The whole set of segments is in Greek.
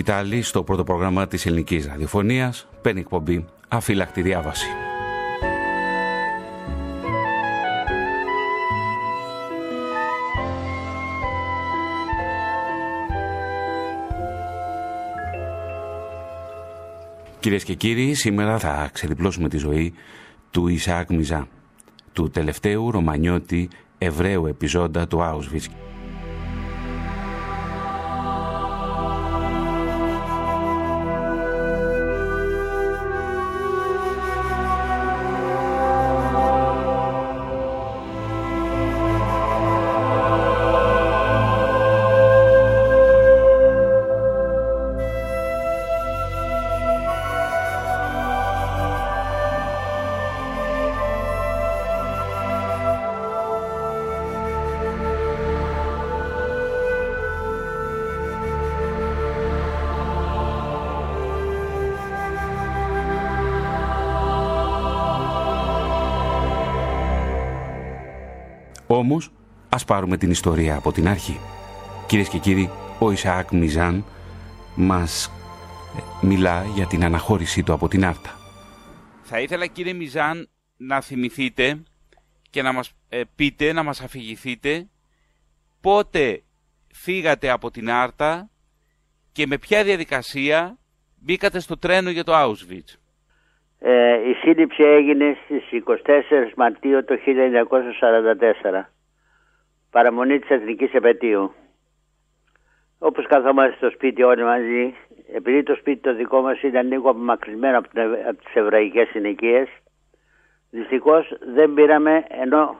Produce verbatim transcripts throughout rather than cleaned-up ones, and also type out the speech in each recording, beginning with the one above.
σκητάλη στο πρώτο πρόγραμμα της ελληνικής ραδιοφωνίας, παίρνει εκπομπή Αφύλακτη Διάβαση. Κυρίες και κύριοι, σήμερα θα ξεδιπλώσουμε τη ζωή του Ισαάκ Μιζάν, του τελευταίου Ρωμανιώτη Εβραίου επιζώντα του Auschwitz. Όμως, ας πάρουμε την ιστορία από την αρχή. Κυρίες και κύριοι, ο Ισαάκ Μιζάν μας μιλά για την αναχώρησή του από την Άρτα. Θα ήθελα, κύριε Μιζάν, να θυμηθείτε και να μας ε, πείτε, να μας αφηγηθείτε πότε φύγατε από την Άρτα και με ποια διαδικασία μπήκατε στο τρένο για το Auschwitz. Ε, η σύλληψη έγινε στις εικοστή τέταρτη Μαρτίου το χίλια εννιακόσια σαράντα τέσσερα, παραμονή της Εθνικής Επετείου. Όπως καθόμαστε στο σπίτι όλοι μαζί, επειδή το σπίτι το δικό μας ήταν λίγο απομακρυσμένο από, από τις εβραϊκές συνοικίες, δυστυχώς δεν πήραμε, ενώ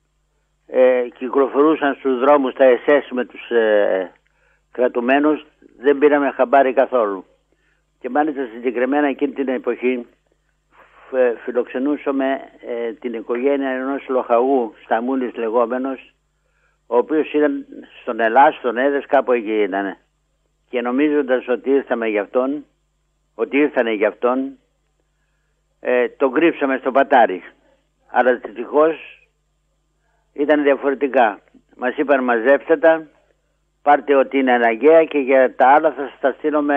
ε, κυκλοφορούσαν στους δρόμους τα ες ες με τους ε, κρατουμένους, δεν πήραμε χαμπάρι καθόλου. Και μάλιστα συγκεκριμένα εκείνη την εποχή φιλοξενούσαμε ε, την οικογένεια ενός λοχαγού Σταμούλης λεγόμενος, ο οποίος ήταν στον Ελλάς, στον Έδες, κάπου εκεί ήταν. Και νομίζοντας ότι ήρθαμε για αυτόν, ότι ήρθανε για αυτόν, ε, τον κρύψαμε στο πατάρι. Αλλά δυστυχώς ήταν διαφορετικά. Μας είπαν μαζέψτε τα, πάρτε ό,τι είναι αναγκαία και για τα άλλα θα σας τα στείλουμε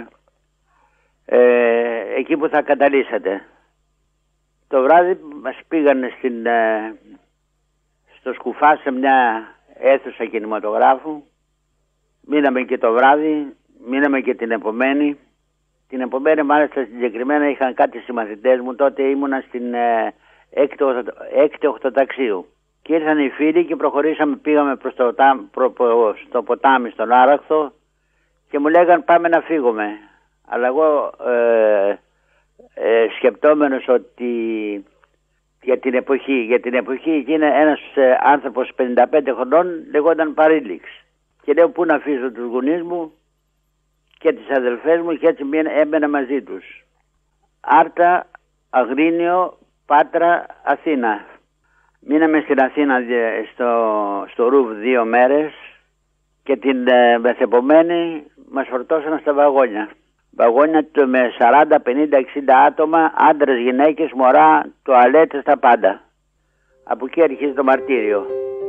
ε, εκεί που θα καταλύσετε. Το βράδυ μας πήγανε στην, ε, στο Σκουφά σε μια αίθουσα κινηματογράφου. Μείναμε και το βράδυ, μείναμε και την επομένη. Την επομένη μάλιστα συγκεκριμένα είχαν κάτι συμμαθητές μου, τότε ήμουνα στην ε, έκτη οχτωταξίου. Και ήρθαν οι φίλοι και προχωρήσαμε, πήγαμε προς το, προ, προ, στο ποτάμι, στον Άραχθο και μου λέγαν πάμε να φύγουμε. Αλλά εγώ... Ε, Ε, σκεπτόμενος ότι για την εποχή, για την εποχή εκείνη ένας ε, άνθρωπος πενήντα πέντε χρονών λεγόταν Παρήλιξ. Και λέω πού να αφήσω τους γονείς μου και τις αδελφές μου, και έτσι έμενα μαζί τους. Άρτα, Αγρίνιο, Πάτρα, Αθήνα. Μείναμε στην Αθήνα στο, στο Ρουβ δύο μέρες και την ε, μεθεπομένη μας φορτώσαν στα βαγόνια. Βαγόνια με σαράντα, πενήντα, εξήντα άτομα, άντρες, γυναίκες, μωρά, τουαλέτες, τα πάντα. Από εκεί αρχίζει το μαρτύριο.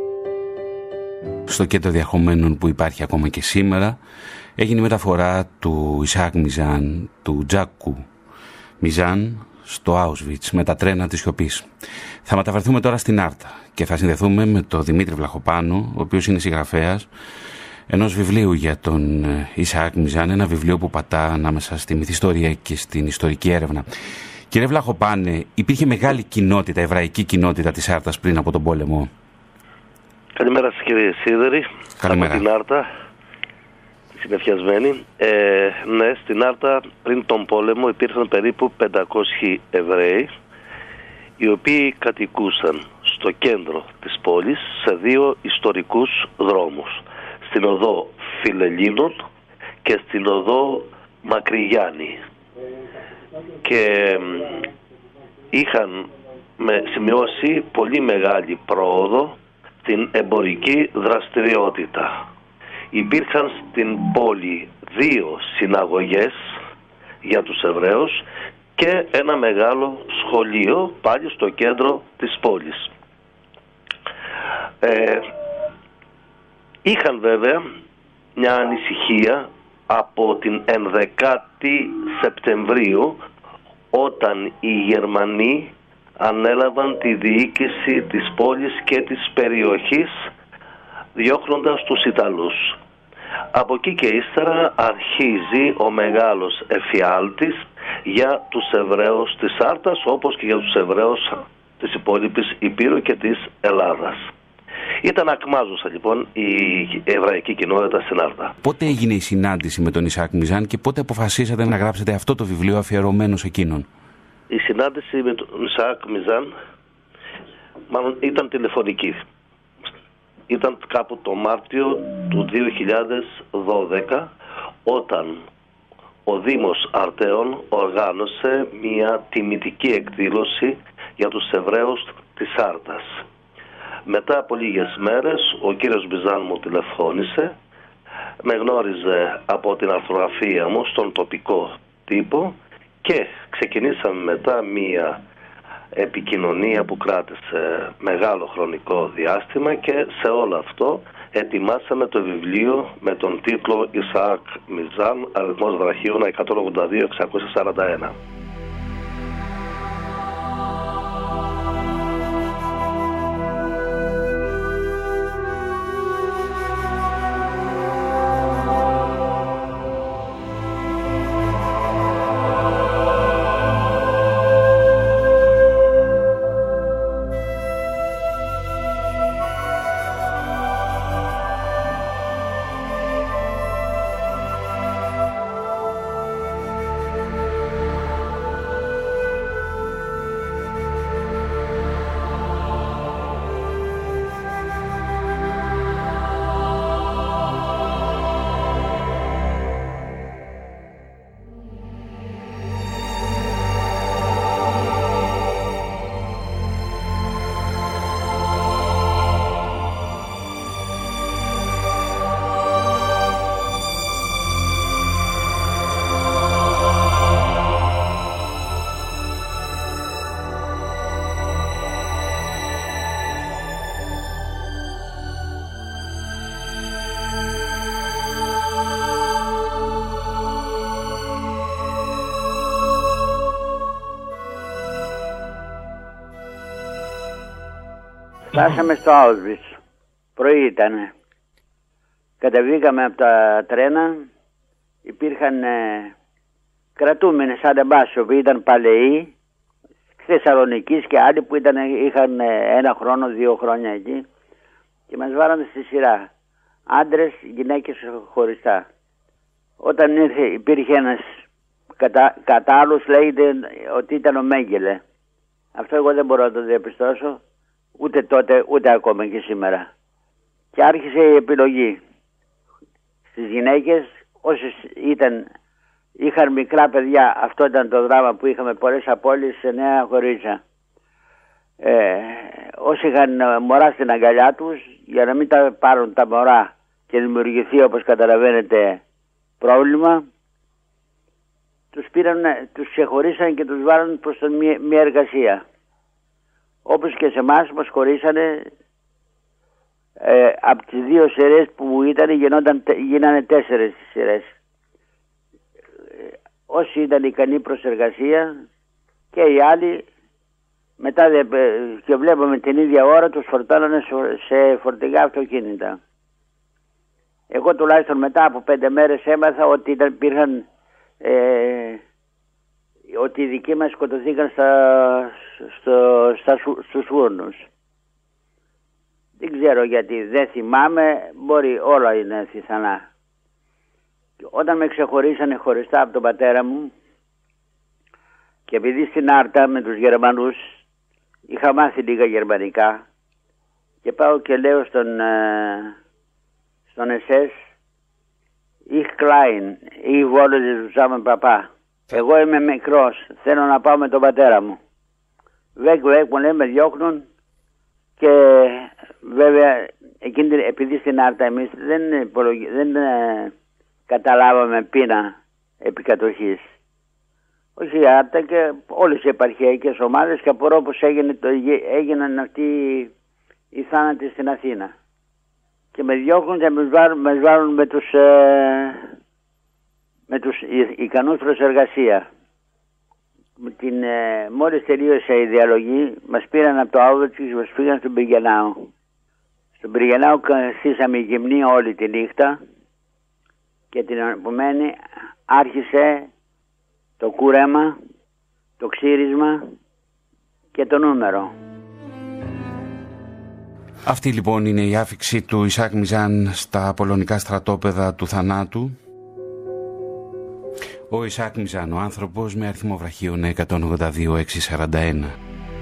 Στο κέντρο διαχωμένων που υπάρχει ακόμα και σήμερα έγινε η μεταφορά του Ισαάκ Μιζάν, του Τζάκου Μιζάν, στο Auschwitz με τα τρένα της σιωπής. Θα μεταφερθούμε τώρα στην Άρτα και θα συνδεθούμε με τον Δημήτρη Βλαχοπάνο, ο οποίος είναι συγγραφέας ενός βιβλίου για τον Ισαάκ Μιζάν, ένα βιβλίο που πατά ανάμεσα στη μυθιστορία και στην ιστορική έρευνα. Κύριε Βλαχοπάνε, υπήρχε μεγάλη κοινότητα, εβραϊκή κοινότητα της Άρτας πριν από τον πόλεμο? Καλημέρα σας κύριε Σίδερη. Καλημέρα. Από την Άρτα, συνεφιασμένη. Ε, ναι, στην Άρτα πριν τον πόλεμο υπήρχαν περίπου πεντακόσιοι Εβραίοι, οι οποίοι κατοικούσαν στο κέντρο της πόλης σε δύο ιστορικούς δρόμους. Στην οδό Φιλελλήνων και στην οδό Μακρυγιάννη. Και είχαν με σημειώσει πολύ μεγάλη πρόοδο στην εμπορική δραστηριότητα. Υπήρχαν στην πόλη δύο συναγωγές για τους Εβραίους και ένα μεγάλο σχολείο πάλι στο κέντρο της πόλης. Ε, είχαν βέβαια μια ανησυχία από την ενδεκάτη Σεπτεμβρίου, όταν οι Γερμανοί ανέλαβαν τη διοίκηση της πόλης και της περιοχής, διώχνοντας τους Ιταλούς. Από εκεί και ύστερα αρχίζει ο μεγάλος εφιάλτης για τους Εβραίους της Άρτας, όπως και για τους Εβραίους της υπόλοιπης Υπήρου και της Ελλάδας. Ήταν ακμάζουσα λοιπόν η εβραϊκή κοινότητα στην Άρτα. Πότε έγινε η συνάντηση με τον Ισαάκ Μιζάν και πότε αποφασίσατε να γράψετε αυτό το βιβλίο αφιερωμένο σε εκείνον? Η συνάντηση με τον Ισαάκ Μιζάν μάλλον ήταν τηλεφωνική. Ήταν κάπου το Μάρτιο του δύο χιλιάδες δώδεκα, όταν ο Δήμος Αρτέων οργάνωσε μια τιμητική εκδήλωση για τους Εβραίους της Άρτας. Μετά από λίγες μέρες ο κύριος Μιζάν μου τηλεφώνησε, με γνώριζε από την αρθρογραφία μου στον τοπικό τύπο και ξεκινήσαμε μετά μια επικοινωνία που κράτησε μεγάλο χρονικό διάστημα και σε όλο αυτό ετοιμάσαμε το βιβλίο με τον τίτλο Ισαάκ Μιζάν, αριθμός βραχίωνα εκατόν ογδόντα δύο εξακόσια σαράντα ένα. Φτάσαμε στο Auschwitz. Πρωί ήτανε. Κατεβήκαμε από τα τρένα. Υπήρχαν ε, κρατούμενοι σαν Ντεμπάσιο που ήταν παλαιοί Θεσσαλονικής και άλλοι που ήταν, είχαν ε, ένα χρόνο, δύο χρόνια εκεί και μας βάλανε στη σειρά. Άντρες, γυναίκες χωριστά. Όταν ήρθε, υπήρχε ένας κατά, κατά άλλους λέγεται ότι ήταν ο Μέγκελε. Αυτό εγώ δεν μπορώ να το διαπιστώσω. Ούτε τότε, ούτε ακόμα και σήμερα. Και άρχισε η επιλογή. Στις γυναίκες, όσες ήταν, είχαν μικρά παιδιά, αυτό ήταν το δράμα που είχαμε πολλές απώλειες σε νέα κορίτσια. Ε, όσοι είχαν μωρά στην αγκαλιά τους, για να μην τα πάρουν τα μωρά και δημιουργηθεί, όπως καταλαβαίνετε, πρόβλημα, τους πήραν, τους ξεχωρίσαν και τους βάλαν προς τον μια, μια εργασία. Όπως και σε εμάς μας χωρίσανε ε, από τις δύο σειρές που ήταν γινόταν, γίνανε τέσσερες σειρές. Ε, όσοι ήταν ικανοί προς εργασία και οι άλλοι μετά δε, και βλέπαμε την ίδια ώρα τους φορτώνανε σε φορτηγά αυτοκίνητα. Εγώ τουλάχιστον μετά από πέντε μέρες έμαθα ότι ήταν, υπήρχαν ε, ότι οι δικοί μας σκοτωθήκαν στα, στο, στα, στους φούρνους. Δεν ξέρω γιατί, δεν θυμάμαι, μπορεί όλα είναι πιθανά. Όταν με ξεχωρίσανε χωριστά από τον πατέρα μου και επειδή στην Άρτα με τους Γερμανούς είχα μάθει λίγα γερμανικά και πάω και λέω στον, στον ες ες Ich klein, ich wollte zusammen Papa. Εγώ είμαι μικρός, θέλω να πάω με τον πατέρα μου. Βέκ, βέκ, μου λέει, με διώχνουν και βέβαια εκείνη, επειδή στην Άρτα εμείς δεν, υπολογι... δεν ε, καταλάβαμε πείνα επικατοχής. Όχι η Άρτα και όλες οι επαρχιακές ομάδες και απορώ πως έγινε το, έγιναν αυτοί οι θάνατοι στην Αθήνα. Και με διώχνουν και με βάλουν, με, βάλουν με τους... Ε, με τους ικανούς προς εργασία. Την, ε, μόλις τελείωσε η διαλογή, μας πήραν από το Auschwitz και μας πήγαν στον Πυργενάο. Στον Πυργενάο καθίσαμε γυμνή όλη τη νύχτα και την επομένη άρχισε το κούρεμα, το ξύρισμα και το νούμερο. Αυτή λοιπόν είναι η άφιξη του Ισαάκ Μιζάν στα πολωνικά στρατόπεδα του θανάτου. Ο Ισαάκ Μιζάν, ο άνθρωπος με αριθμό βραχίων εκατόν ογδόντα δύο εξακόσια σαράντα ένα.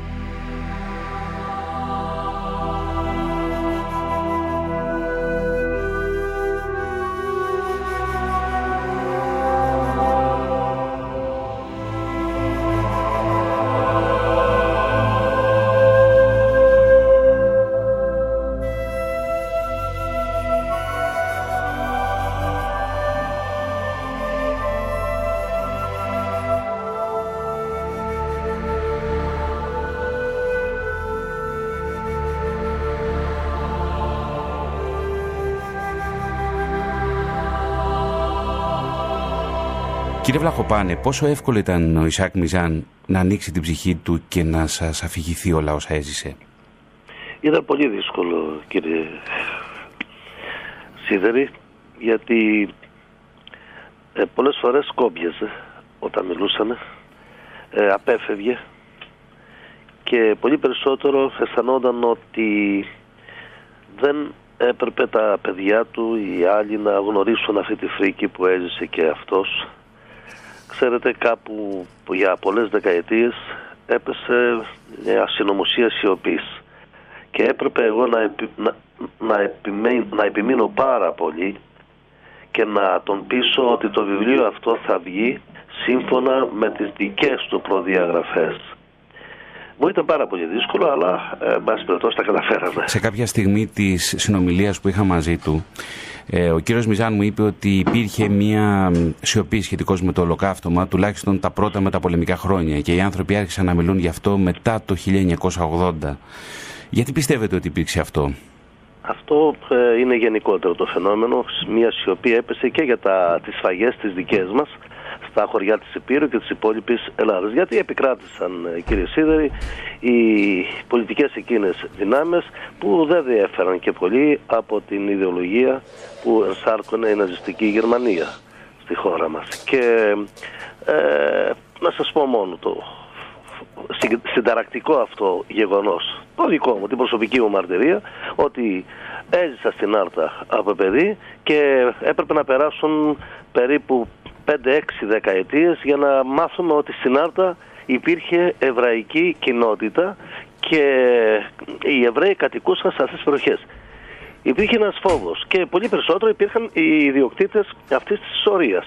Κύριε Βλαχοπάνε, πόσο εύκολο ήταν ο Ισαάκ Μιζάν να ανοίξει την ψυχή του και να σας αφηγηθεί όλα όσα έζησε? Ήταν πολύ δύσκολο, κύριε Σίδερη, γιατί ε, πολλές φορές κόμπιαζε όταν μιλούσαμε, ε, απέφευγε και πολύ περισσότερο αισθανόταν ότι δεν έπρεπε τα παιδιά του, οι άλλοι, να γνωρίσουν αυτή τη φρίκη που έζησε και αυτός. Ξέρετε, κάπου για πολλές δεκαετίες έπεσε μια συνωμοσία σιωπής και έπρεπε εγώ να, επι, να, να, επιμείνω, να επιμείνω πάρα πολύ και να τον πείσω ότι το βιβλίο αυτό θα βγει σύμφωνα με τις δικές του προδιαγραφές. Μου ήταν πάρα πολύ δύσκολο, αλλά ε, μπας περιπτώσει τα καταφέραμε. Σε κάποια στιγμή της συνομιλίας που είχα μαζί του, ε, ο κύριος Μιζάν μου είπε ότι υπήρχε μια σιωπή σχετικώς με το ολοκαύτωμα, τουλάχιστον τα πρώτα μεταπολεμικά χρόνια, και οι άνθρωποι άρχισαν να μιλούν γι' αυτό μετά το χίλια εννιακόσια ογδόντα. Γιατί πιστεύετε ότι υπήρξε αυτό? Αυτό ε, είναι γενικότερο το φαινόμενο. Μια σιωπή έπεσε και για τα, τις σφαγές τις δικές μας στα χωριά της Υπήρου και της υπόλοιπης Ελλάδας. Γιατί επικράτησαν, κύριε Σίδερη, οι πολιτικές εκείνες δυνάμεις που δεν διέφεραν και πολύ από την ιδεολογία που ενσάρκωνε η ναζιστική Γερμανία στη χώρα μας. Και ε, να σας πω μόνο το συνταρακτικό αυτό γεγονός, το δικό μου, την προσωπική μου μαρτυρία, ότι έζησα στην Άρτα από παιδί και έπρεπε να περάσουν περίπου πέντε έξι δεκαετίες για να μάθουμε ότι στην Άρτα υπήρχε εβραϊκή κοινότητα και οι Εβραίοι κατοικούσαν σε αυτές τις περιοχές. Υπήρχε ένας φόβος και πολύ περισσότερο υπήρχαν οι ιδιοκτήτες αυτής της ιστορίας,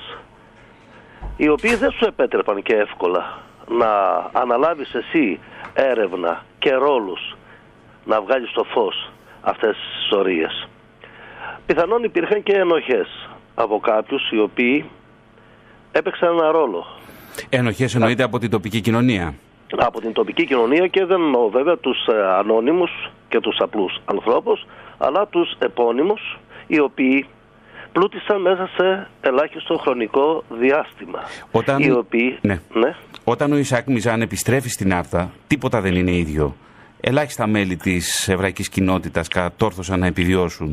οι οποίοι δεν σου επέτρεπαν και εύκολα να αναλάβεις εσύ έρευνα και ρόλους, να βγάλεις στο φως αυτές τις ιστορίες. Πιθανόν υπήρχαν και ενοχές από κάποιους οι οποίοι έπαιξαν ένα ρόλο. Ενοχές εννοείται από την τοπική κοινωνία? Από την τοπική κοινωνία, και δεν εννοώ βέβαια τους ανώνυμους και τους απλούς ανθρώπους, αλλά τους επώνυμους, οι οποίοι πλούτησαν μέσα σε ελάχιστο χρονικό διάστημα. Όταν... Οι οποίοι... ναι. Ναι. Όταν ο Ισαάκ Μιζάν επιστρέφει στην Άρτα, τίποτα δεν είναι ίδιο. Ελάχιστα μέλη της εβραϊκής κοινότητας κατόρθωσαν να επιβιώσουν.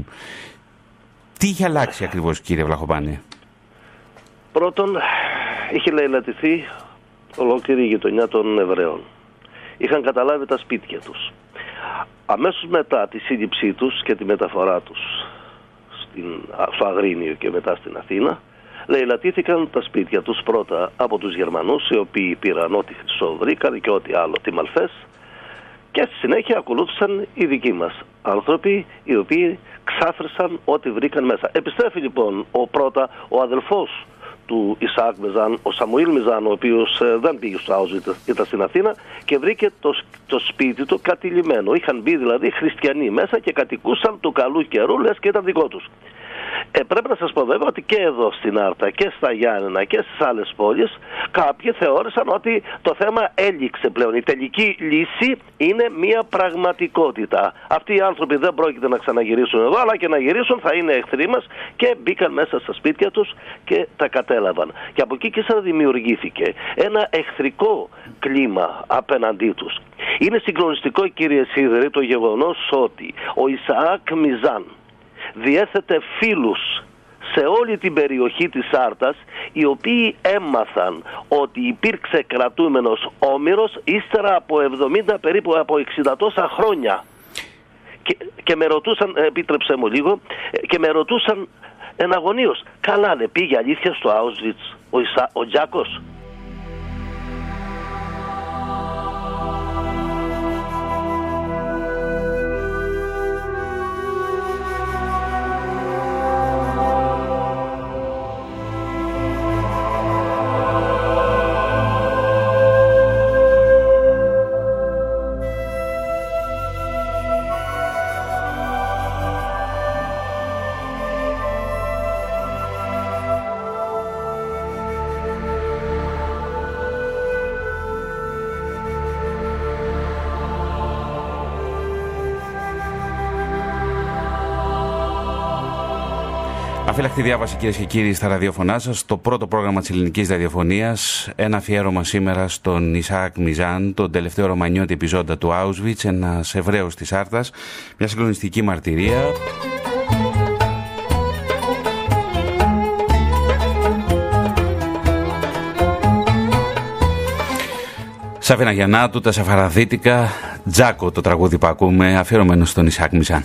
Τι είχε αλλάξει ακριβώς, κύριε Βλαχοπάνε? Πρώτον, είχε λαιλατηθεί ολόκληρη η γειτονιά των Εβραίων. Είχαν καταλάβει τα σπίτια τους. Αμέσως μετά τη σύλληψή τους και τη μεταφορά τους στην, στο Αγρίνιο και μετά στην Αθήνα, λαιλατήθηκαν τα σπίτια τους πρώτα από τους Γερμανούς, οι οποίοι πήραν ό,τι χρυσό βρήκαν και ό,τι άλλο τιμαλφές, και στη συνέχεια ακολούθησαν οι δικοί μας άνθρωποι, οι οποίοι ξάφρυσαν ό,τι βρήκαν μέσα. Επιστρέφει λοιπόν ο πρώτα ο αδελφός του Ισαάκ Μιζάν, ο Σαμουήλ Μιζάν, ο οποίος ε, δεν πήγε στο Auschwitz, ήταν στην Αθήνα, και βρήκε το, το σπίτι του κατηλημμένο. Είχαν μπει δηλαδή χριστιανοί μέσα και κατοικούσαν του καλού καιρού, λες και ήταν δικό τους. Ε, πρέπει να σας πω βέβαια ότι και εδώ στην Άρτα και στα Γιάννενα και στις άλλες πόλεις κάποιοι θεώρησαν ότι το θέμα έληξε πλέον. Η τελική λύση είναι μια πραγματικότητα. Αυτοί οι άνθρωποι δεν πρόκειται να ξαναγυρίσουν εδώ, αλλά και να γυρίσουν θα είναι εχθροί μας, και μπήκαν μέσα στα σπίτια τους και τα κατέλαβαν. Και από εκεί και ύστερα δημιουργήθηκε ένα εχθρικό κλίμα απέναντί τους. Είναι συγκλονιστικό, κύριε Σίδερη, το γεγονός ότι ο Ισαάκ Μιζάν διέθετε φίλους σε όλη την περιοχή της Άρτας, οι οποίοι έμαθαν ότι υπήρξε κρατούμενος Όμηρος ύστερα από εβδομήντα περίπου, από εξήντα τόσα χρόνια. Και, και με ρωτούσαν, επίτρεψέ μου λίγο, και με ρωτούσαν εναγωνίως, καλά δε πήγε αλήθεια στο Auschwitz ο, Ισα, ο Τζάκος? Αφύλακτη διάβαση, κυρίες και κύριοι, στα ραδιοφωνά σας, το πρώτο πρόγραμμα της ελληνικής ραδιοφωνίας. Ένα αφιέρωμα σήμερα στον Ισαάκ Μιζάν, τον τελευταίο ρωμανιώτη επιζώντα του Auschwitz, ένας Εβραίος της Άρτας, μια συγκλονιστική μαρτυρία. Σαββίνα Γιαννάτου, τα Σαφαραδίτικα, Τζάκο, το τραγούδι που ακούμε, αφιερωμένο στον Ισαάκ Μιζάν.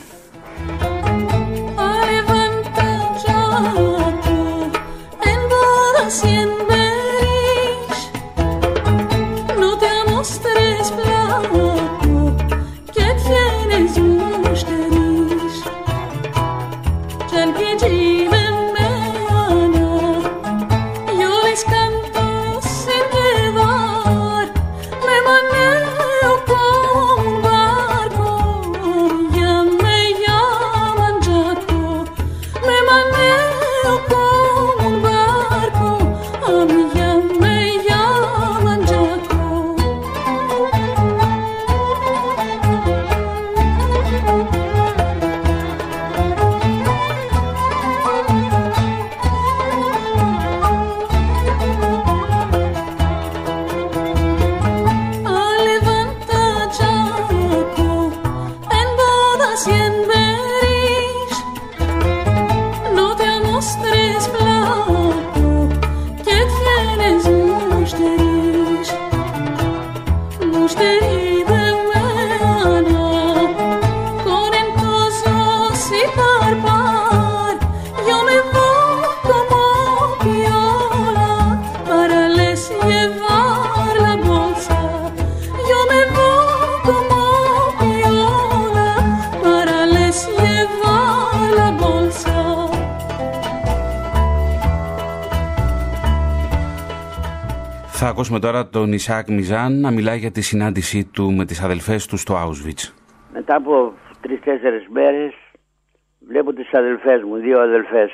Θα ακούσουμε τώρα τον Ισαάκ Μιζάν να μιλάει για τη συνάντησή του με τις αδελφές του στο Auschwitz. Μετά από τρεις-τέσσερις μέρες βλέπω τις αδελφές μου, δύο αδελφές,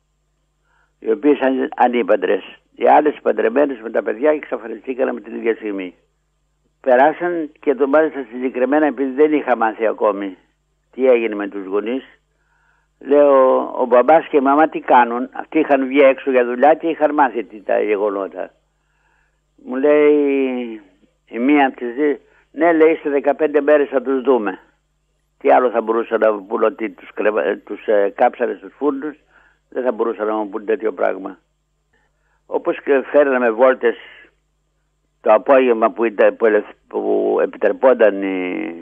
οι οποίες ήταν ανήπαντρες. Οι άλλες παντρεμένες με τα παιδιά εξαφανιστήκαν με την ίδια στιγμή. Περάσαν και το μάλιστα συγκεκριμένα, επειδή δεν είχα μάθει ακόμη τι έγινε με τους γονείς, λέω, ο μπαμπάς και η μαμά τι κάνουν? Αυτοί είχαν βγει έξω για δουλειά και είχαν μάθει τι τα γεγονότα. Μου λέει η μία από τις δύο, ναι, λέει, σε δεκαπέντε μέρες θα τους δούμε. Τι άλλο θα μπορούσα να πούν, ότι τους, κρεβα... τους ε, κάψανε στους φούρνους? Δεν θα μπορούσα να μου πούν τέτοιο πράγμα. Όπως και φέρναμε βόλτες το απόγευμα που, ήταν, που, ελευ... που επιτρεπόταν η,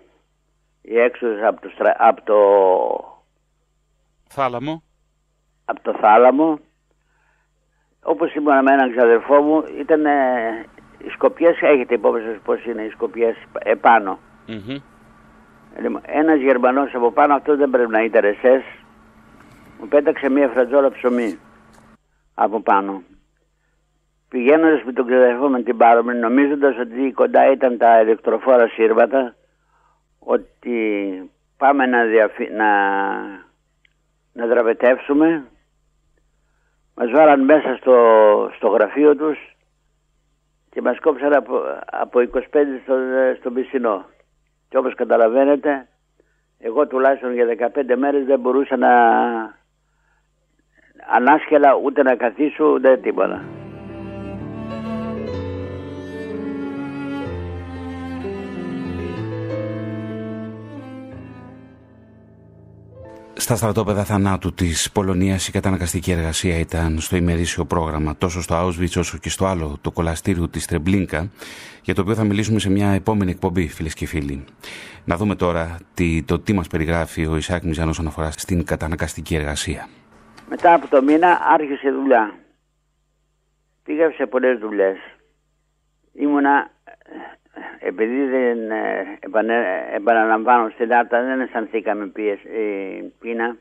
η έξοδος από το, στρα... από το... Θάλαμο. Από το θάλαμο. Όπως ήμουν με έναν ξαδερφό μου, ήταν ε, οι σκοπιές, έχετε υπόψη σας πώς είναι οι σκοπιές επάνω. Mm-hmm. Ένας Γερμανός από πάνω, αυτό δεν πρέπει να ήταν ες ες, μου πέταξε μία φρατζόλα ψωμί από πάνω. Πηγαίνοντας με τον ξαδερφό με την πάρομη, νομίζοντας ότι κοντά ήταν τα ηλεκτροφόρα σύρματα, ότι πάμε να, διαφυ... να... να δραπετεύσουμε. Μας βάλαν μέσα στο, στο γραφείο τους και μας κόψαν από, από είκοσι πέντε στο, στον πισινό. Και όπως καταλαβαίνετε, εγώ τουλάχιστον για δεκαπέντε μέρες δεν μπορούσα να ανάσχελα ούτε να καθίσω ούτε τίποτα. Στα στρατόπεδα θανάτου της Πολωνίας η καταναγκαστική εργασία ήταν στο ημερήσιο πρόγραμμα τόσο στο Auschwitz όσο και στο άλλο, το κολαστήριο της Τρεμπλίνκα, για το οποίο θα μιλήσουμε σε μια επόμενη εκπομπή, φίλες και φίλοι. Να δούμε τώρα τι, το τι μας περιγράφει ο Ισαάκ Μιζάν όσον αφορά στην καταναγκαστική εργασία. Μετά από το μήνα άρχισε δουλειά. Πήγα σε πολλές δουλειές. Ήμουνα, επειδή δεν ε, επανε, επαναλαμβάνω στην Άρτα, δεν αισθανθήκαμε πίεση, ε, πείνα.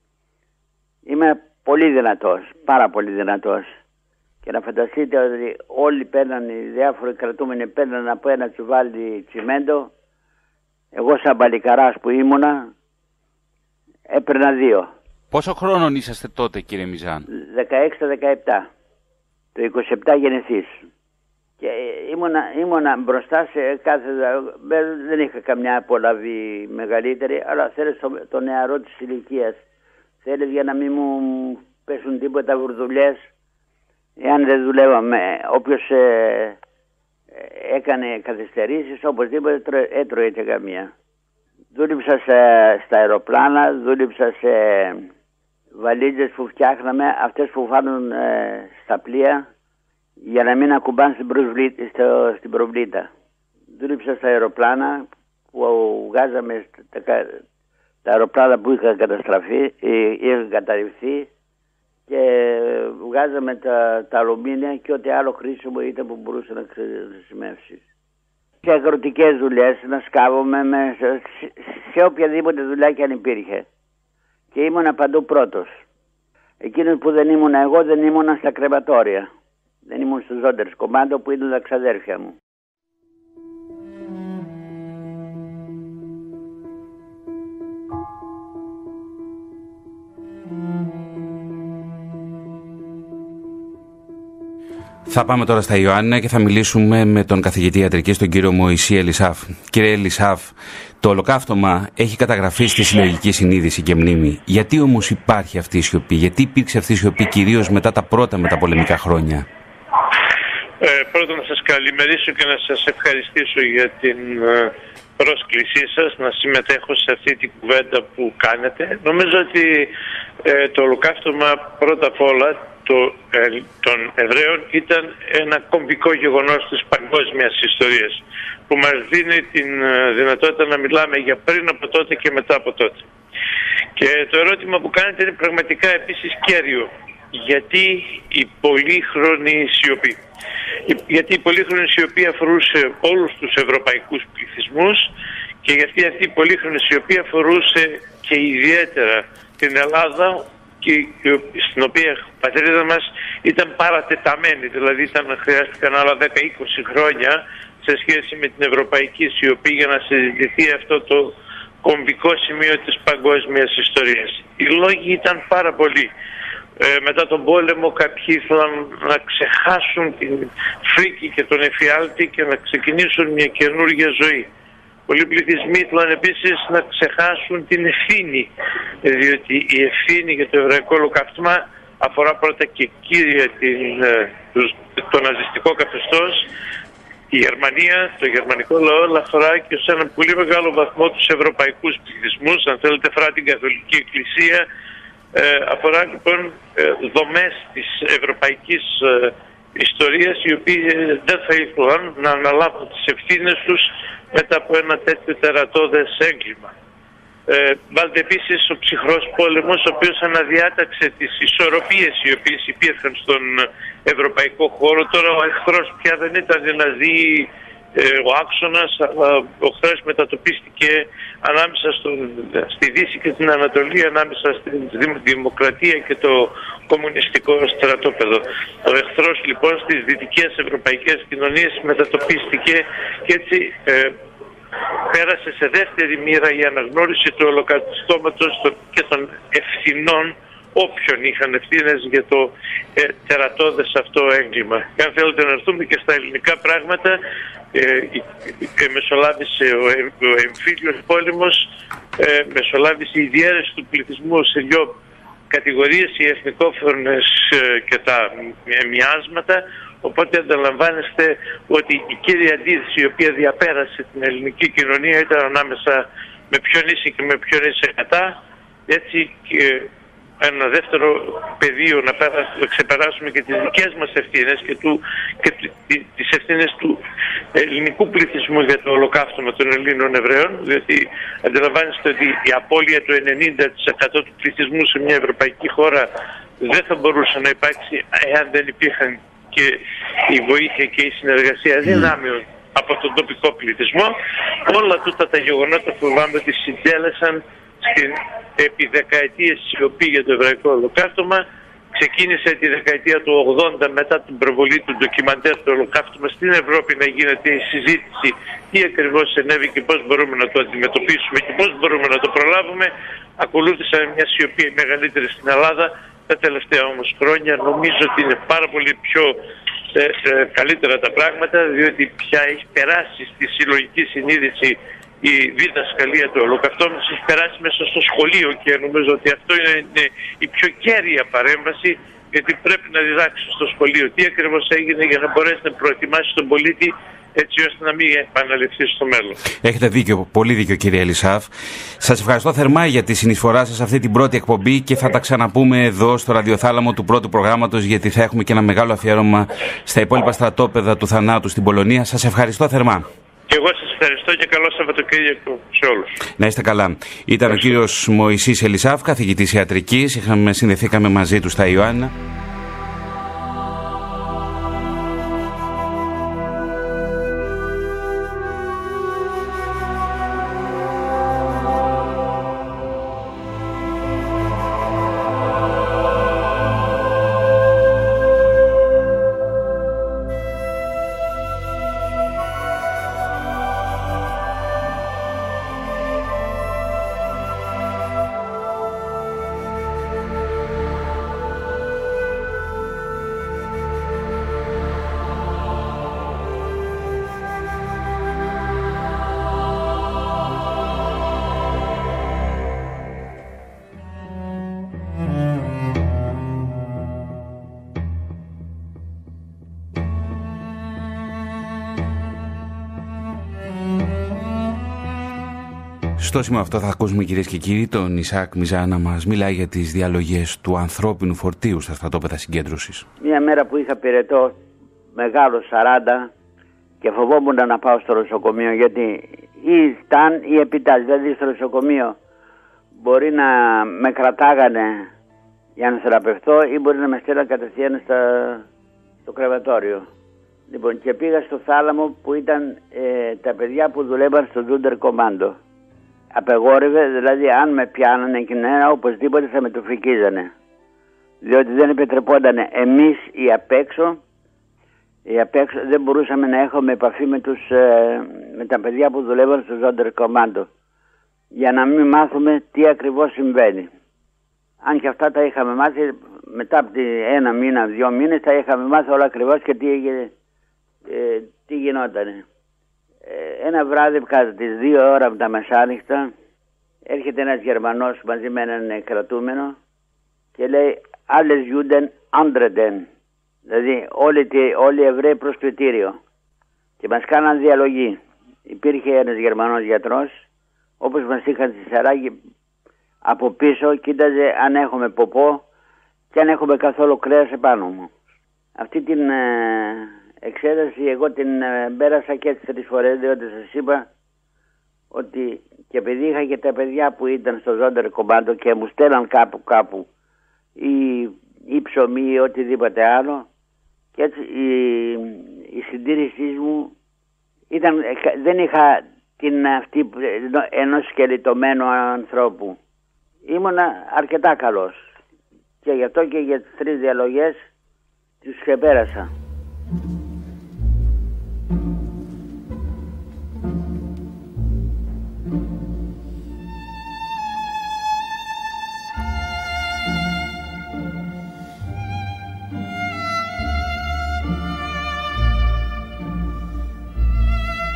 Είμαι πολύ δυνατός, πάρα πολύ δυνατός. Και να φανταστείτε ότι όλοι παίρναν, οι διάφοροι κρατούμενοι παίρναν από ένα τσουβάλι τσιμέντο. Εγώ σαν παλικαράς που ήμουνα, έπαιρνα δύο. Πόσο χρόνων είσαστε τότε, κύριε Μιζάν? δεκαέξι δεκαεπτά. Το είκοσι επτά γεννηθείς. Και ήμουνα, ήμουνα μπροστά σε κάθε... Δεν είχα καμιά απολαύη μεγαλύτερη, αλλά θέλεις το, το νεαρό της ηλικίας. Θέλεις για να μην μου πέσουν τίποτα βουρδουλιές. Εάν δεν δουλεύαμε, όποιος ε, έκανε καθυστερήσεις, οπωσδήποτε έτρωε και καμία. Δούλεψα σε, στα αεροπλάνα, δούλεψα σε βαλίτσες που φτιάχναμε, αυτές που βάλουν ε, στα πλοία, για να μην ακουμπάνε στην, στο, στην προβλήτα. Δούλεψα στα αεροπλάνα που βγάζαμε τα, τα αεροπλάνα που είχαν καταστραφεί, είχαν καταρριφθεί, και βγάζαμε τα, τα αλουμίνια και ό,τι άλλο χρήσιμο ήταν που μπορούσε να χρησιμεύσει. Σε αγροτικές δουλειές να σκάβουμε με, σε, σε οποιαδήποτε δουλειά και αν υπήρχε. Και ήμουνα παντού πρώτος. Εκείνος που δεν ήμουνα εγώ δεν ήμουνα στα κρεματόρια. Δεν ήμουν στο Ζόντερς κομμάντο που ήταν τα ξαδέρφια μου. Θα πάμε τώρα στα Ιωάννινα και θα μιλήσουμε με τον καθηγητή ιατρικής, τον κύριο Μωυσή Ελισάφ. Κύριε Ελισάφ, το ολοκαύτωμα έχει καταγραφεί στη συλλογική συνείδηση και μνήμη. Γιατί όμως υπάρχει αυτή η σιωπή, γιατί υπήρξε αυτή η σιωπή κυρίως μετά τα πρώτα μεταπολεμικά χρόνια? Ε, πρώτα να σας καλημερίσω και να σας ευχαριστήσω για την ε, πρόσκλησή σας να συμμετέχω σε αυτή την κουβέντα που κάνετε. Νομίζω ότι ε, το ολοκαύτωμα πρώτα απ' όλα το, ε, των Εβραίων ήταν ένα κομβικό γεγονός της παγκόσμιας ιστορίας που μας δίνει την ε, δυνατότητα να μιλάμε για πριν από τότε και μετά από τότε. Και το ερώτημα που κάνετε είναι πραγματικά επίσης κέριο. Γιατί η πολύχρονη σιωπή? Γιατί η πολύχρονη σιωπή αφορούσε όλους τους ευρωπαϊκούς πληθυσμούς και γιατί αυτή η πολύχρονη σιωπή αφορούσε και ιδιαίτερα την Ελλάδα, και στην οποία η πατρίδα μας ήταν παρατεταμένη, δηλαδή ήταν, χρειάστηκαν άλλα δέκα με είκοσι χρόνια σε σχέση με την ευρωπαϊκή σιωπή για να συζητηθεί αυτό το κομβικό σημείο της παγκόσμιας ιστορίας. Οι λόγοι ήταν πάρα πολλοί. Ε, μετά τον πόλεμο κάποιοι ήθελαν να ξεχάσουν την φρίκη και τον εφιάλτη και να ξεκινήσουν μια καινούργια ζωή. Πολλοί πληθυσμοί ήθελαν επίσης να ξεχάσουν την ευθύνη, διότι η ευθύνη για το εβραϊκό ολοκαύτωμα αφορά πρώτα και κύρια την, το, το ναζιστικό καθεστώς, η Γερμανία, το γερμανικό λαό, αλλά αφορά και σε έναν πολύ μεγάλο βαθμό τους ευρωπαϊκούς πληθυσμούς, αν θέλετε αφορά την Καθολική Εκκλησία. Ε, αφορά λοιπόν ε, δομές της ευρωπαϊκής ε, ιστορίας, οι οποίες δεν θα ήθελαν να αναλάβουν τις ευθύνες τους μετά από ένα τέτοιο τερατώδες έγκλημα. Ε, βάλτε επίσης ο ψυχρός πόλεμος, ο οποίος αναδιάταξε τις ισορροπίες οι οποίες υπήρχαν στον ευρωπαϊκό χώρο. Τώρα ο εχθρός πια δεν ήταν να δει ε, ο άξονας, αλλά ο εχθρός μετατοπίστηκε ανάμεσα στον, στη Δύση και την Ανατολή, ανάμεσα στην δημοκρατία και το κομμουνιστικό στρατόπεδο. Ο εχθρός λοιπόν στις δυτικές ευρωπαϊκές κοινωνίες μετατοπίστηκε και έτσι ε, πέρασε σε δεύτερη μοίρα η αναγνώριση του ολοκαυτώματος και των ευθυνών όποιον είχαν ευθύνες για το ε, τερατώδες αυτό έγκλημα. Και αν θέλετε να έρθουμε και στα ελληνικά πράγματα, ε, ε, μεσολάβησε ο, ε, ο εμφύλιος πόλεμος, ε, μεσολάβησε η διαίρεση του πληθυσμού σε δύο κατηγορίες, οι εθνικόφρονες ε, και τα ε, μοιάσματα. Οπότε ανταλαμβάνεστε ότι η κύρια αντίθεση η οποία διαπέρασε την ελληνική κοινωνία ήταν ανάμεσα με ποιον είσαι και με ποιον είσαι κατά. Έτσι και ένα δεύτερο πεδίο να, πέρα, να ξεπεράσουμε και τις δικές μας ευθύνες και, του, και τις ευθύνες του ελληνικού πληθυσμού για το ολοκαύτωμα των Ελλήνων Εβραίων, διότι αντιλαμβάνεστε ότι η απώλεια του ενενήντα τοις εκατό του πληθυσμού σε μια ευρωπαϊκή χώρα δεν θα μπορούσε να υπάρξει εάν δεν υπήρχαν και η βοήθεια και η συνεργασία δυνάμεων από τον τοπικό πληθυσμό. Όλα τούτα τα γεγονότα φοβάμαι ότι συντέλεσαν στην επί δεκαετίες σιωπή για το εβραϊκό ολοκαύτωμα. Ξεκίνησε τη δεκαετία του ογδόντα μετά την προβολή του ντοκιμαντέρ του ολοκαύτωμα στην Ευρώπη να γίνεται η συζήτηση τι ακριβώς συνέβη και πώς μπορούμε να το αντιμετωπίσουμε και πώς μπορούμε να το προλάβουμε. Ακολούθησαν μια σιωπή μεγαλύτερη στην Ελλάδα. Τα τελευταία όμως χρόνια νομίζω ότι είναι πάρα πολύ πιο ε, ε, καλύτερα τα πράγματα, διότι πια έχει περάσει στη συλλογική συνείδηση η διδασκαλία του ολοκαυτώματος, έχει περάσει μέσα στο σχολείο και νομίζω ότι αυτό είναι, είναι η πιο κέρια παρέμβαση, γιατί πρέπει να διδάξει στο σχολείο τι ακριβώς έγινε για να μπορέσει να προετοιμάσει τον πολίτη έτσι ώστε να μην επαναληφθεί στο μέλλον. Έχετε δίκιο, πολύ δίκιο κύριε Ελισάφ. Σας ευχαριστώ θερμά για τη συνεισφορά σας σε αυτή την πρώτη εκπομπή και θα τα ξαναπούμε εδώ στο ραδιοθάλαμο του πρώτου προγράμματος, γιατί θα έχουμε και ένα μεγάλο αφιέρωμα στα υπόλοιπα στρατόπεδα του θανάτου στην Πολωνία. Σας ευχαριστώ θερμά. Και εγώ σας ευχαριστώ και καλό Σαββατοκύριακο σε όλους. Να είστε καλά. Ήταν ο κύριος Μωυσής Ελισάφ, καθηγητής ιατρικής. Είχαμε, συνδεθήκαμε μαζί του στα Ιωάννα. Στο σημείο αυτό θα ακούσουμε, κυρίες και κύριοι, τον Ισαάκ Μιζάν να μας μιλάει για τις διαλογές του ανθρώπινου φορτίου στα στρατόπεδα συγκέντρωσης. Μια μέρα που είχα πυρετό μεγάλο σαράντα και φοβόμουν να πάω στο νοσοκομείο, γιατί ή ήταν ή επιτάς, δηλαδή στο νοσοκομείο μπορεί να με κρατάγανε για να θεραπευτώ ή μπορεί να με στέλναν κατευθείαν στα... στο κρεβατόριο. Λοιπόν, και πήγα στο Θάλαμο που ήταν ε, τα παιδιά που δουλεύαν στο Ζούντερ Κομάντο. Απεγόρευε, δηλαδή αν με πιάνανε και νέα, οπωσδήποτε θα με το φυκίζανε. Διότι δεν επιτρεπόταν εμείς οι απ' έξω, οι απ' έξω δεν μπορούσαμε να έχουμε επαφή με, τους, ε, με τα παιδιά που δουλεύαν στο Ζούντερ Κομάντο, για να μην μάθουμε τι ακριβώς συμβαίνει. Αν και αυτά τα είχαμε μάθει, μετά από ένα μήνα, δύο μήνες, τα είχαμε μάθει όλα ακριβώς και τι, ε, τι γινότανε. Ένα βράδυ κατά τις δύο ώρα από τα μεσάνυχτα έρχεται ένας Γερμανός μαζί με έναν κρατούμενο και λέει «Alles Juden antreten», δηλαδή όλοι, όλοι οι Εβραίοι προς κριτήριο, και μας κάναν διαλογή. Υπήρχε ένας Γερμανός γιατρός, όπως μας είχαν στη Σαράγη, από πίσω κοίταζε αν έχουμε ποπό και αν έχουμε καθόλου κρέας επάνω μου. Αυτή την ε, εξέταση εγώ την ε, πέρασα και τις τρεις φορές, διότι σας είπα ότι και επειδή είχα και τα παιδιά που ήταν στο Ζούντερ Κομάντο και μου στέλναν κάπου κάπου ή, ή ψωμί ή οτιδήποτε άλλο, και έτσι η, η συντήρησή μου ήταν, δεν είχα την αυτή ενός σκελετωμένου ανθρώπου. Ήμουνα αρκετά καλός και γι' αυτό και για τις τρεις διαλογές τους ξεπέρασα.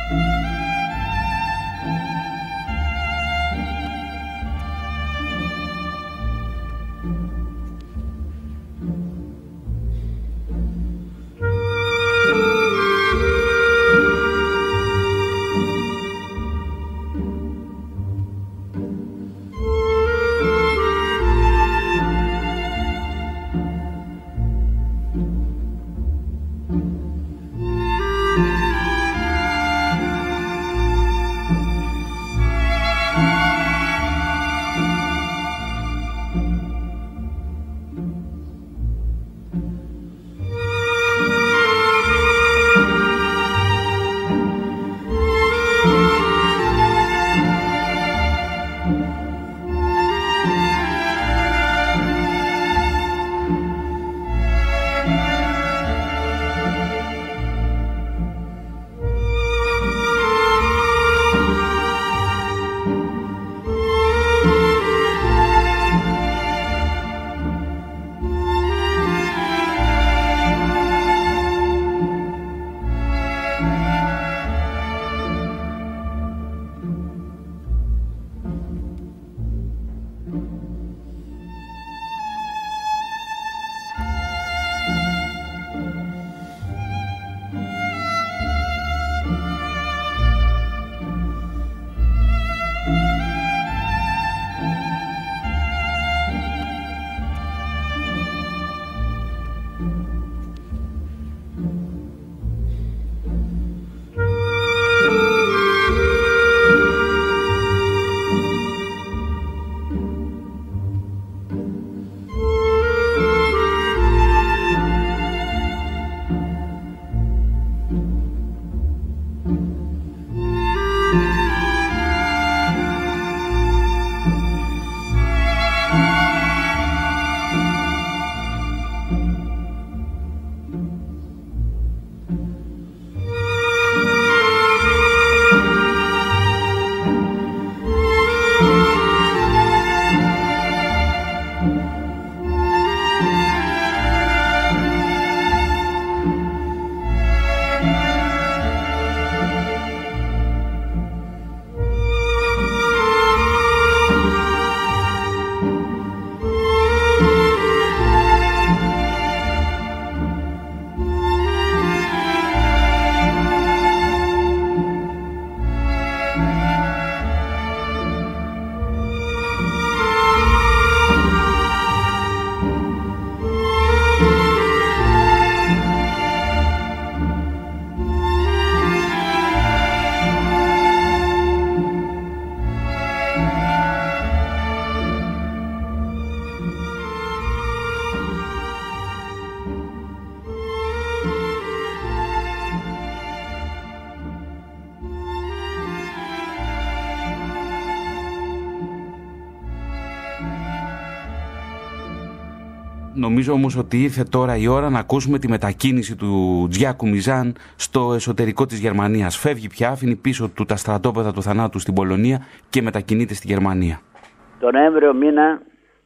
Νομίζω όμως ότι ήρθε τώρα η ώρα να ακούσουμε τη μετακίνηση του Τζιάκου Μιζάν στο εσωτερικό της Γερμανίας. Φεύγει πια, αφήνει πίσω του τα στρατόπεδα του θανάτου στην Πολωνία και μετακινείται στη Γερμανία. Τον Νοέμβριο μήνα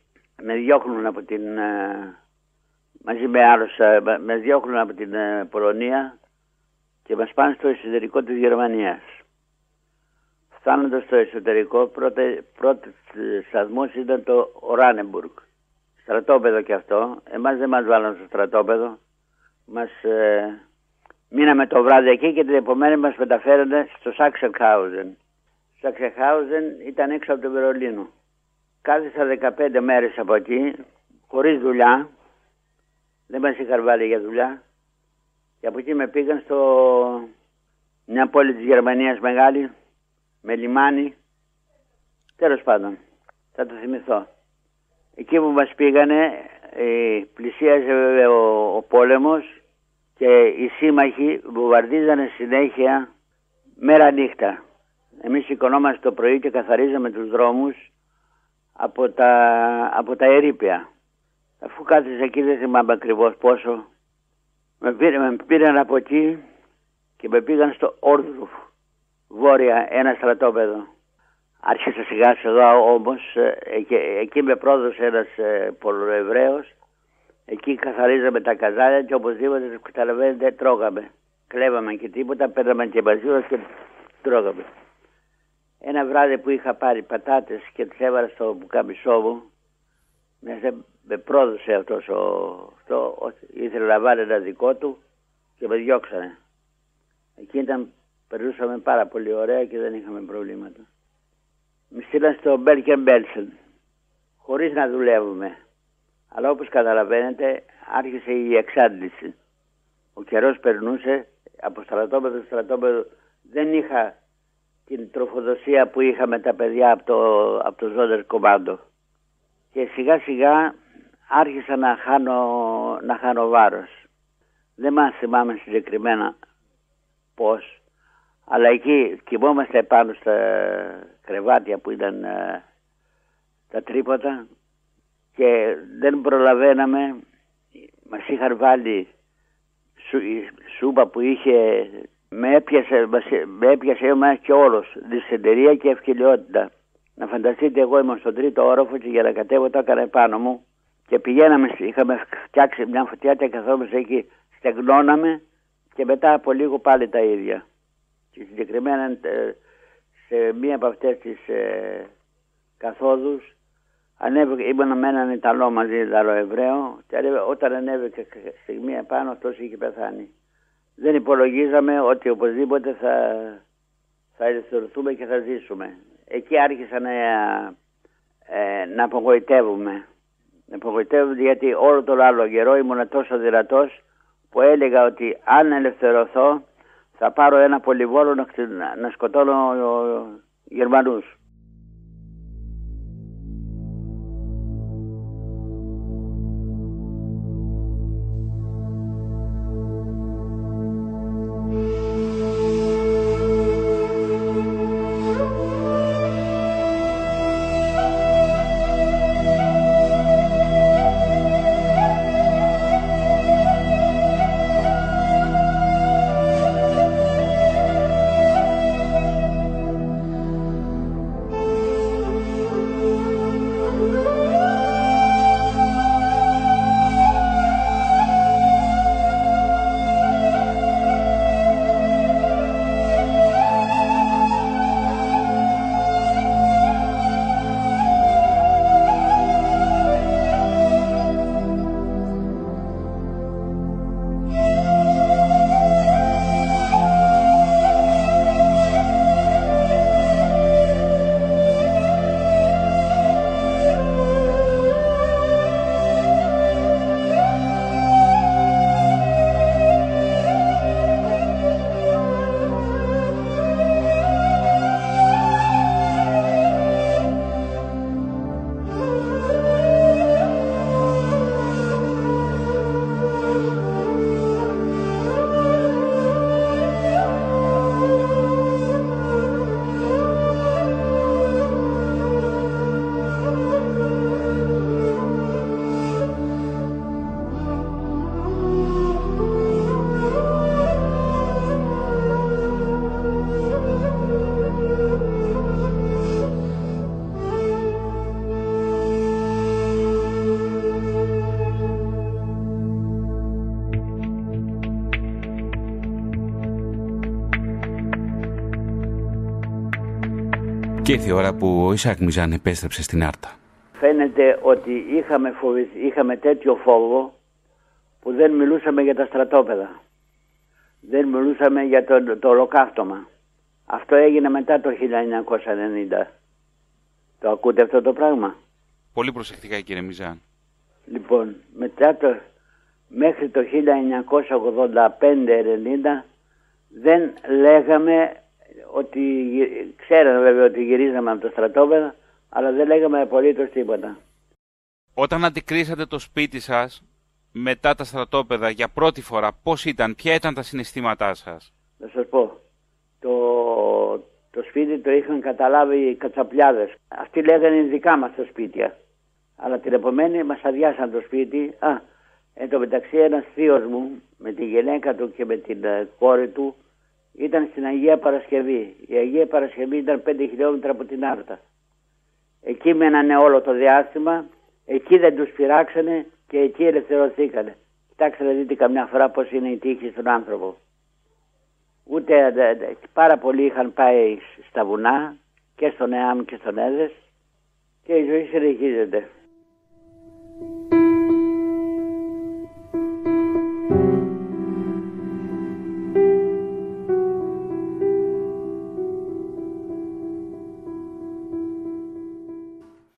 με διώχνουν από την, μαζί με άλλους, με διώχνουν από την Πολωνία και μας πάνε στο εσωτερικό της Γερμανίας. Φτάνοντας στο εσωτερικό, πρώτος σταθμός ήταν το Οράνεμπουργκ. Στρατόπεδο και αυτό. Εμάς δεν μας βάλαν στο στρατόπεδο. Μας ε, μείναμε το βράδυ εκεί και την επομένη μας μεταφέρανε στο Σάξενχάουζεν. Σάξενχάουζεν ήταν έξω από το Βερολίνο. Κάθισα δεκαπέντε μέρες από εκεί, χωρίς δουλειά. Δεν μας είχαν βάλει για δουλειά. Και από εκεί με πήγαν στο μια πόλη της Γερμανίας μεγάλη, με λιμάνι. Τέλος πάντων, θα το θυμηθώ. Εκεί που μας πήγανε, ε, πλησίαζε βέβαια ο, ο πόλεμος και οι σύμμαχοι βομβαρδίζανε συνέχεια μέρα νύχτα. Εμείς σηκωνόμαστε το πρωί και καθαρίζαμε τους δρόμους από τα, από τα ερείπια. Αφού κάθισα εκεί, δεν θυμάμαι ακριβώς πόσο, με πήραν, με πήραν από εκεί και με πήγαν στο Όρδρουφ, βόρεια, ένα στρατόπεδο. Άρχισα σιγά σιγά όμως, εκεί, εκεί με πρόδωσε ένας ε, Πολωνοεβραίος, εκεί καθαρίζαμε τα καζάνια και οπωσδήποτε, καταλαβαίνετε, τρώγαμε. κλέβαμε και τίποτα, παίρναμε και μπαζούρα και τρώγαμε. Ένα βράδυ που είχα πάρει πατάτες και τις έβαλα στο πουκαμισό μου, με πρόδωσε αυτός ο, αυτό, ήθελε να βάλει ένα δικό του και με διώξανε. Εκεί ήταν, περνούσαμε πάρα πολύ ωραία και δεν είχαμε προβλήματα. Με στείλαν στο Μπέλκεν Μπέλσεν, χωρίς να δουλεύουμε. Αλλά όπως καταλαβαίνετε άρχισε η εξάντληση. Ο καιρός περνούσε από στρατόπεδο στο στρατόπεδο. Δεν είχα την τροφοδοσία που είχα με τα παιδιά από το, από το Ζόντερ Κομάντο. Και σιγά σιγά άρχισα να χάνω, να χάνω βάρος. Δεν μας θυμάμαι συγκεκριμένα πώς, αλλά εκεί κοιμόμαστε πάνω στα κρεβάτια που ήταν ε, τα τρίποτα και δεν προλαβαίναμε. Μας είχαν βάλει σου, σούπα που είχε, με έπιασε, με έπιασε εμάς και όλος, δυσεντερία και ευκαιριότητα. Να φανταστείτε, εγώ ήμουν στον τρίτο όροφο και για να κατέβω το έκανα επάνω μου και πηγαίναμε, είχαμε φτιάξει μια φωτιά και καθόμαστε εκεί, στεγνώναμε και μετά από λίγο πάλι τα ίδια. Και συγκεκριμένα σε μία από αυτές τις ε, καθόδους ανέβηκα, ήμουν με έναν Ιταλό μαζί, Ιταλό Εβραίο, και όταν ανέβηκε στιγμή επάνω αυτός είχε πεθάνει. Δεν υπολογίζαμε ότι οπωσδήποτε θα, θα ελευθερωθούμε και θα ζήσουμε. Εκεί άρχισα να, ε, να απογοητεύουμε. Να απογοητεύουμε γιατί όλο τον άλλο καιρό ήμουν τόσο δυνατός που έλεγα ότι αν ελευθερωθώ θα πάρω ένα πολυβόλο να, να σκοτώνω Γερμανούς. Και ήρθε η ώρα που ο Ισαάκ Μιζάν επέστρεψε στην Άρτα. Φαίνεται ότι είχαμε, φοβηθεί, είχαμε τέτοιο φόβο που δεν μιλούσαμε για τα στρατόπεδα. Δεν μιλούσαμε για το, το ολοκαύτωμα. Αυτό έγινε μετά το χίλια εννιακόσια ενενήντα. Το ακούτε αυτό το πράγμα? Πολύ προσεκτικά, κύριε Μιζάν. Λοιπόν, μετά το, μέχρι το χίλια εννιακόσια ογδόντα πέντε ενενήντα δεν λέγαμε ότι, ξέραμε βέβαια ότι γυρίζαμε από το στρατόπεδο, αλλά δεν λέγαμε απολύτως τίποτα. Όταν αντικρίσατε το σπίτι σας μετά τα στρατόπεδα για πρώτη φορά, πώς ήταν, ποια ήταν τα συναισθήματά σας? Θα σας πω, το, το σπίτι το είχαν καταλάβει οι κατσαπλιάδες. Αυτοί λέγανε είναι δικά μας τα σπίτια. Αλλά την επομένη μας αδειάσαν το σπίτι. Α, εν τω μεταξύ ένας θείος μου με τη γυναίκα του και με την uh, κόρη του ήταν στην Αγία Παρασκευή. Η Αγία Παρασκευή ήταν πέντε χιλιόμετρα από την Άρτα. Εκεί μένανε όλο το διάστημα, εκεί δεν τους πειράξανε και εκεί ελευθερωθήκανε. Κοιτάξτε να δείτε καμιά φορά πώς είναι η τύχη στον άνθρωπο. Ούτε δε, δε, πάρα πολλοί είχαν πάει στα βουνά και στον ΕΑΜ και στον ΕΔΕΣ και η ζωή συνεχίζεται.